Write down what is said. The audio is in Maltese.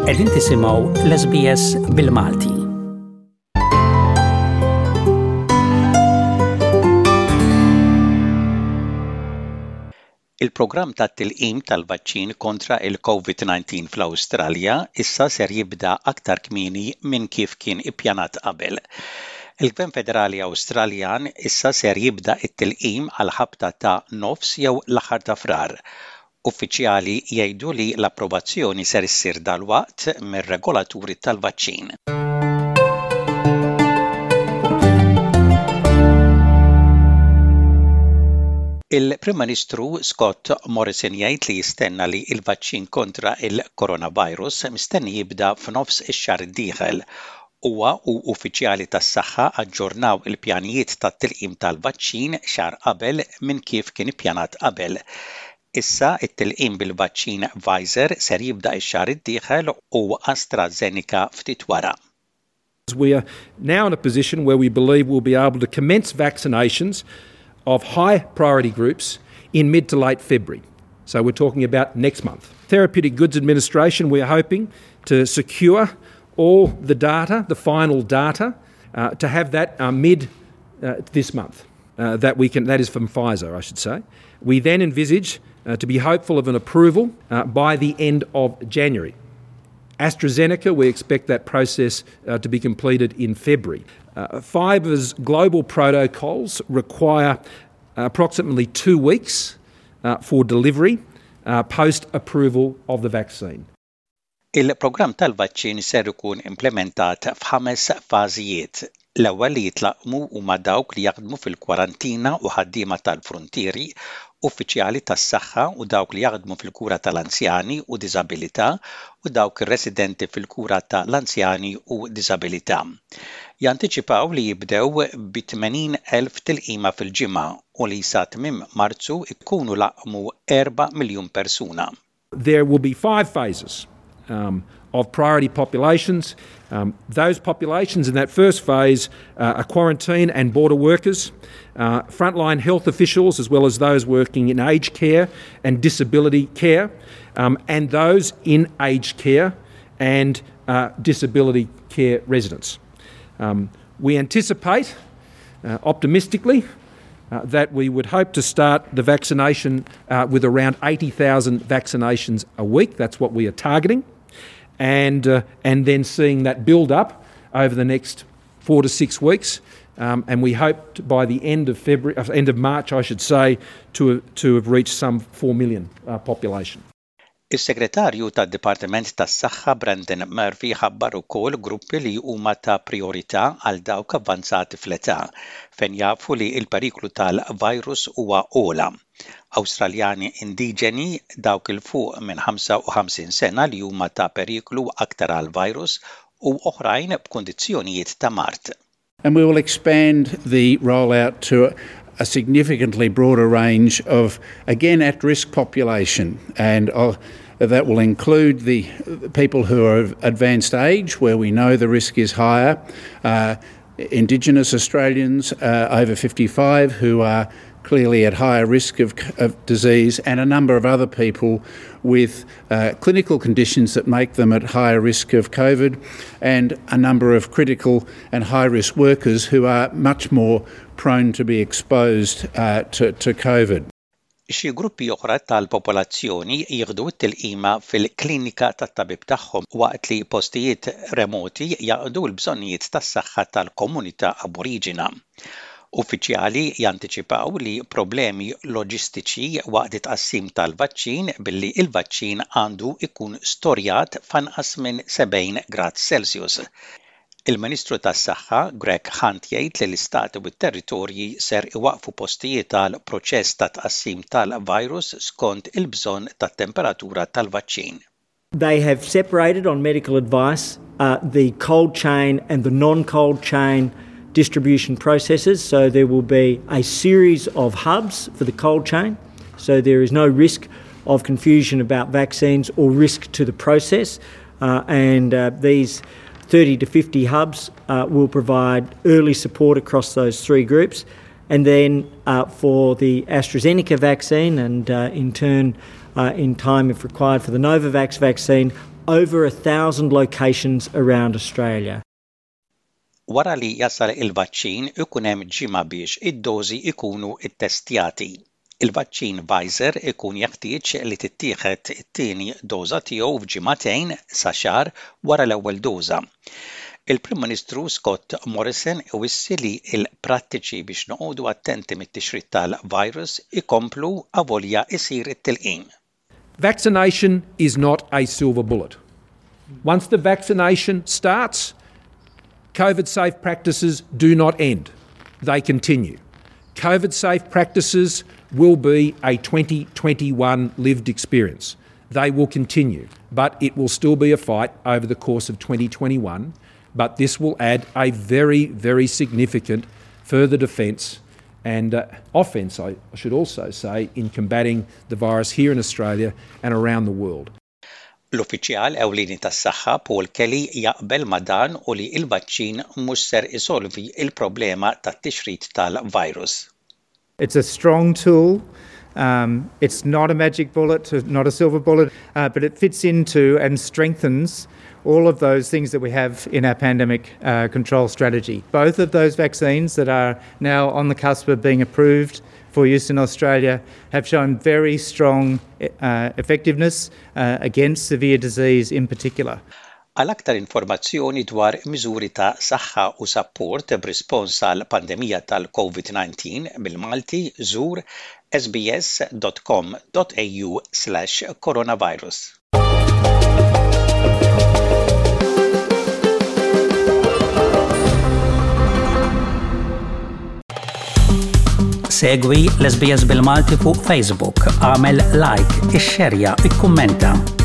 Qegħdin tisimgħu l-SBS bil-Malti. Il-programm tat-tilqim tal-vaċċin kontra il-COVID-19 fl-Awstralja issa ser jibda aktar kmieni minn kif kien ippjanat qabel. Il-Gvern Federali Awstraljan issa ser jibda t-tilqim għal ħabta ta' nofs jew l-aħħar ta' frar. Uffiċjali jgħidu li l-approvazzjoni ser issir dalwaqt mir-regolaturi tal-vaċċin. Il-Prim Ministru Scott Morrison jgħid li jistenna li l-vaċċin kontra il-coronavirus mistenni jibda f'nofs ix-xahar id-dieħel. Huwa u uffiċjali tas-saħħa aġġornaw il-pjanijiet tat-tilqim tal-vaċċin xahar qabel minn kif kien ippjanat qabel. Issa t-tilqim bil-vaċċin Pfizer ser jibda x-xahar id-dieħel u AstraZeneca ftit wara. We are now in a position where we believe we'll be able to commence vaccinations of high priority groups in mid to late February. So we're talking about next month. Therapeutic Goods Administration, we're hoping to secure all the data, the final data, to have that mid this month. That is from Pfizer, I should say. We then envisage to be hopeful of an approval by the end of January. AstraZeneca, we expect that process to be completed in February. Pfizer's global protocols require approximately 2 weeks for delivery post-approval of the vaccine. Il-programm tal-vaċċin ser ikun implementat f'5 fażijiet. L-ewwel li jitlaqmu huma dawk li jaħdmu fil-kwarantina u ħaddiema tal-fruntieri, uffiċjali tas-saħħa u dawk li jaħdmu fil-kura tal-anzjani u diżabilità u dawk ir-residenti fil-kura tal-anzjani u diżabilità. Jantiċipaw li jibdew bi 80,000 tilqima fil-ġimgħa u li sa tmiem Marzu jkunu laqmu 4 miljun persuna. There will be 5 phases of priority populations. Those populations in that first phase are quarantine and border workers, frontline health officials, as well as those working in aged care and disability care, and those in aged care and disability care residents. We anticipate, optimistically, that we would hope to start the vaccination with around 80,000 vaccinations a week. That's what we are targeting. And then seeing that build up over the next 4 to 6 weeks. And we hope by the end of March, I should say, to have reached some 4 million population. Is-Segretarju tad-Dipartiment tas-Saħħa Brendan Murphy ħabbar ukoll gruppi li huma ta' priorità għal dawk avvanzati fl-età fejn jafu li l-periklu tal-virus huwa ogħla. Awstraljani indiġeni dawk il fuq minn 55 sena li huma ta' periklu aktar għall-virus u oħrajn b'kundizzjonijiet ta' mart. And we will expand the rollout to a significantly broader range of, again, at-risk population, and that will include the people who are of advanced age, where we know the risk is higher, Indigenous Australians over 55 who are clearly at higher risk of disease, and a number of other people with clinical conditions that make them at higher risk of COVID, and a number of critical and high-risk workers who are much more prone to be exposed to COVID. Xi gruppi oħra tal-popolazzjoni jieħdu t-tilqima fil-klinika tat-tabib tagħhom waqt li postijiet remoti jaqdu l-bżonnijiet tas-saħħa tal-komunità aboriġina. Uffiċjali jantiċipaw li problemi loġistiċi waqt it-tqassim tal-vaċċin billi il-vaċċin għandu ikun storjat f'anqas minn 70 grad Celsius. Il-Ministru tas-Saħħa Greg Hunt jgħid li l-istati u t-territorji ser iwaqfu postijiet tal-proċess ta' tqassim tal-virus skont il-bżonn tat-temperatura tal-vaċċin. They have separated on medical advice the cold chain and the non-cold chain distribution processes, so there will be a series of hubs for the cold chain, so there is no risk of confusion about vaccines or risk to the process, and these 30 to 50 hubs will provide early support across those 3 groups, and then for the AstraZeneca vaccine and in turn in time if required for the Novavax vaccine, over 1,000 locations around Australia. Wara li jasal il-vaċċin ikun hemm ġimgħa biex id-dożi ikunu ttestjati. Il-vaċċin Pfizer ikun jeħtieġ li tittieħed it-tieni doża tiegħu f'ġimagħtejn sa xahar wara l-ewwel doża. Il-Prim Ministru Scott Morrison iwissi li l-prattiċi biex noqogħdu attenti mit-tixrid tal-virus ikomplu avolja isir it-tilqim. Vaccination is not a silver bullet. Once the vaccination starts, COVID-safe practices do not end. They continue. COVID-safe practices will be a 2021 lived experience. They will continue, but it will still be a fight over the course of 2021. But this will add a very, very significant further defence and offence, I should also say, in combating the virus here in Australia and around the world. L-uffiċjal ewlieni tas-saħħa Paul Kelly jaqbel ma' dan u li l-vaċċin mhux ser isolvi l-problema tat-tixrid tal-virus. It's a strong tool. It's not a magic bullet, not a silver bullet, but it fits into and strengthens all of those things that we have in our pandemic control strategy. Both of those vaccines that are now on the cusp of being approved for use in Australia have shown very strong effectiveness against severe disease in particular. Għal aktar informazzjoni dwar miżuri ta' saħħa u support b'rispons għal pandemija tal-COVID-19 bil-Malti żur sbs.com.au/coronavirus. Segwi l-SBS bil-Malti fuq Facebook, għamel like, ixxerja, ikkummenta.